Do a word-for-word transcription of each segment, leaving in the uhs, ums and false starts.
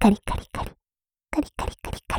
カリカリカリ、カリカリカリカリ。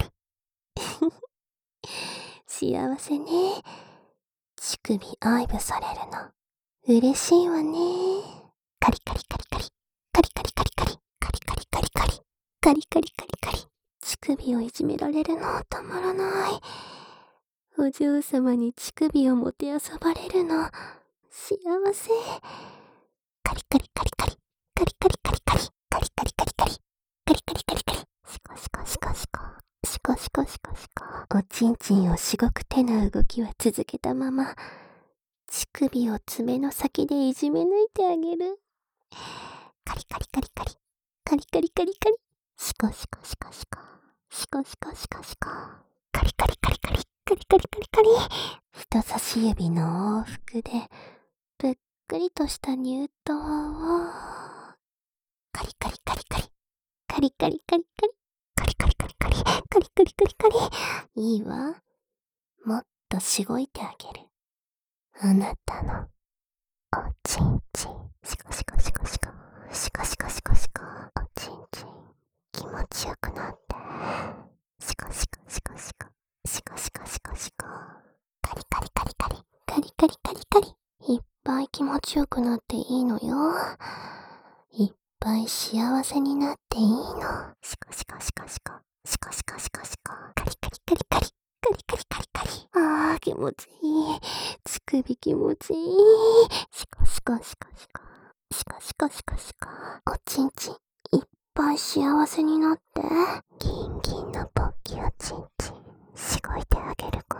幸せね。乳首愛撫されるの。嬉しいわね。カリカリカリカリ、カリカリカリカリ、カリカリカリカリ、カリカリカリカリ。乳首をいじめられるのたまらない。お嬢様に乳首をもてあそばれるの幸せ。カリカリカリカリ、カリカリカリカリ、カリカリカリカリ、カリカリカリカリ。シコシコシコシコ、シコシコシコシコ。おちんちんをしごく手の動きは続けたまま、乳首を爪の先でいじめ抜いてあげる。カリカリカリカリ、カリカリカリカリ。シコシコシコシコ、シコシコシコシコ。カリカリカリカリ、カリカリカリカリ。人差し指の往復でぷっくりとした乳頭をカリカリカリカリ、カリカリカリカリ、カリカリカリカリ、カリカリカリカリ。いいわ。もっとしごいてあげる。あなたのおちんちん。シコシコシコシコ、シコシコシコシコ。おちんちん気持ちよくなって。シコシコシコシコ、シコシコシコシコ。カリカリカリカリ、カリカリカリカリ。いっぱい気持ちよくなっていいのよ。いっぱい幸せになっていいの。シコシコシコシコ、シコシコシコシコ。カリカリカリカリ、カリカリカリカリ。あー気持ちいい。乳首気持ちいい。シコシコシコシコ、シコシコシコシコ。おちんちんいっぱい幸せになって。ギンギンのポッキおちんちんしごいてあげるから。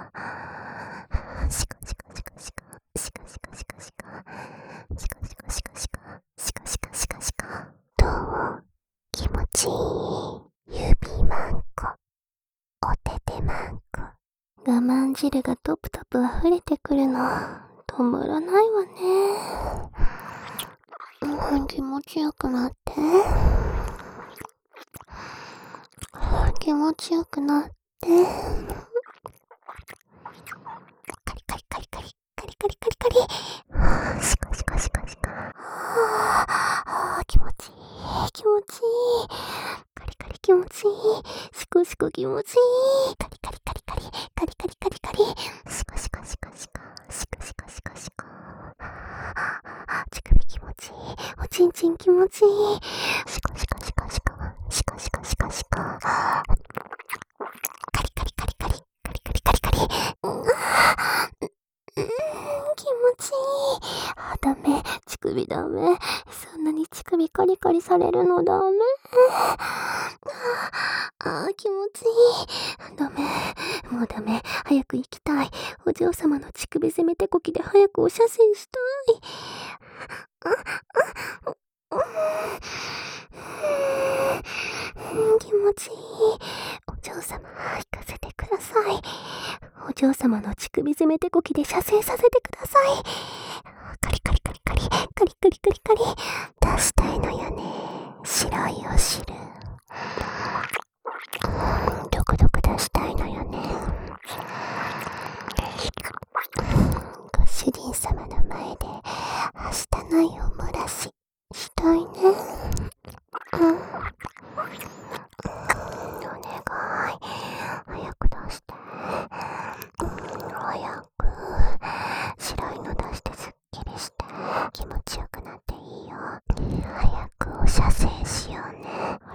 シコシコシコシコ、シコシコシコシコ、シコシコシコシコ、シコシコシコシコ。どう？気持ちいい。指マンコ、おててマンコ。我慢汁がトプトプ溢れてくるの止まらないわね。うん、気持ちよくなって。気持ちよくなって。カリカリカリカリ、カリカリカリカリ。シコシコシコシコ。あー気持ちいい、気持ちいい。カリカリ気持ちいい。シコシコ気持ちいい。カリカリカリカリ、カリカリカリカリ。シコシコシコシコ、シコシコシコシコ。乳首気持ちいい。おちんちん気持ちいい。シコシコシコシコ、シコシコシコシコ。カリカリカリカリ、カリカリカリカリ。うん、うん、気持ちいい。あ、ダメ。乳首ダメ。そんなに乳首カリカリされるのダメ。あー気持ちいい。ダメ。もうダメ。早く行きたい。お嬢様の乳首攻め手こきで早くお射精したい。あ、あ、うん、気持ちいい。お嬢様、行かせてください。お嬢様の乳首攻め手こきで射精させてください。カリカリカリカリ、カリカリカリカリ。出したいのよね。白いお汁。ドクドク出したいのよね。ご主人様の前ではしたないお漏らししたいね。うん、お願い早く出して。うん、早く。白いの出してすっきりして気持ちよくなっていいよ。早くお射精しようね。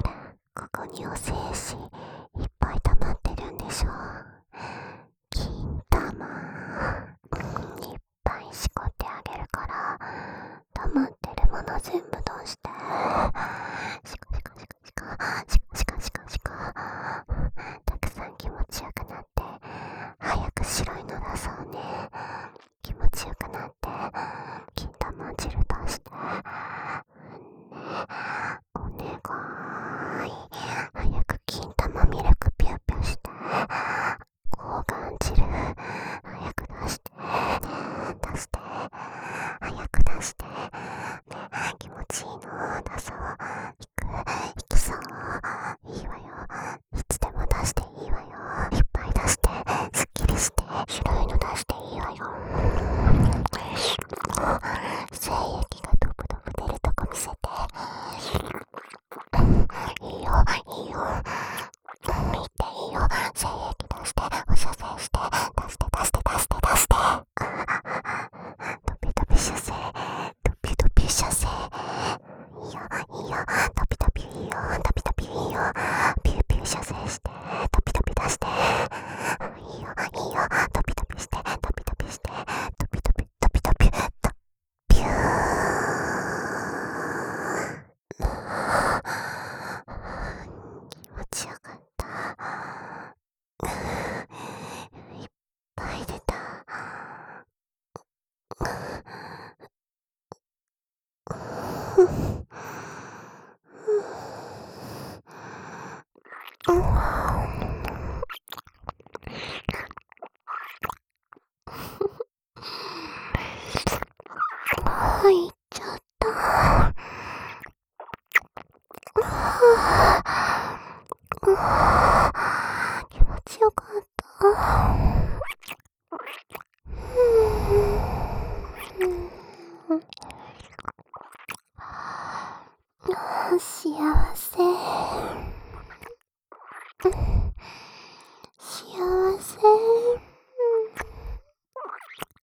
よ。見ていいよ。精液出して、お射精して、出して出して出して出して。ドピドピ射精、ドピドピ射精。いいよ、いいよ、ドピドピいいよ、ドピドピいいよ。ピューピュー射精して、ドピドピ出して。いいよ、いいよ、ドピドピして、ドピドピして、ドピドピ、ドピドピ、ドピュー。気持ちよかった。いっぱい出た。入っちゃった。気持ちよかった。幸せ。